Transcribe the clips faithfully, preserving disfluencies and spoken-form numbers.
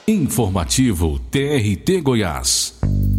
Informativo T R T Goiás.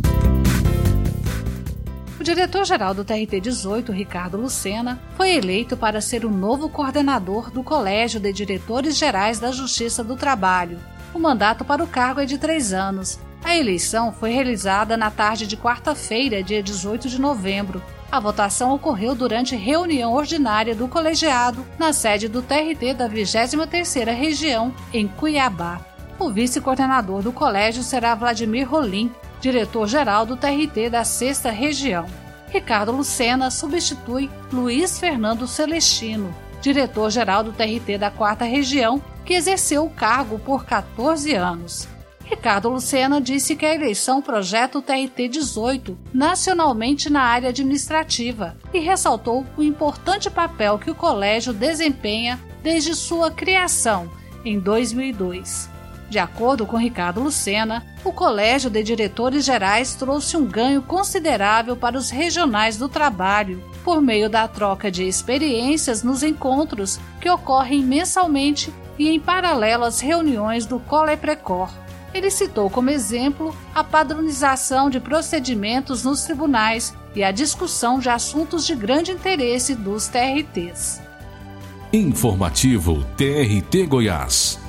O diretor-geral do T R T dezoito, Ricardo Lucena, foi eleito para ser o novo coordenador do Colégio de Diretores Gerais da Justiça do Trabalho. O mandato para o cargo é de três anos. A eleição foi realizada na tarde de quarta-feira, dia dezoito de novembro. A votação ocorreu durante reunião ordinária do colegiado na sede do T R T da vigésima terceira Região, em Cuiabá. O vice-coordenador do colégio será Vladimir Rolim, diretor-geral do T R T da sexta Região. Ricardo Lucena substitui Luiz Fernando Celestino, diretor-geral do T R T da quarta Região, que exerceu o cargo por quatorze anos. Ricardo Lucena disse que a eleição projeta o T R T dezoito nacionalmente na área administrativa e ressaltou o importante papel que o colégio desempenha desde sua criação, em dois mil e dois. De acordo com Ricardo Lucena, o Colégio de Diretores Gerais trouxe um ganho considerável para os regionais do trabalho, por meio da troca de experiências nos encontros que ocorrem mensalmente e em paralelo às reuniões do Coleprecor. Ele citou como exemplo a padronização de procedimentos nos tribunais e a discussão de assuntos de grande interesse dos T R Ts. Informativo T R T Goiás.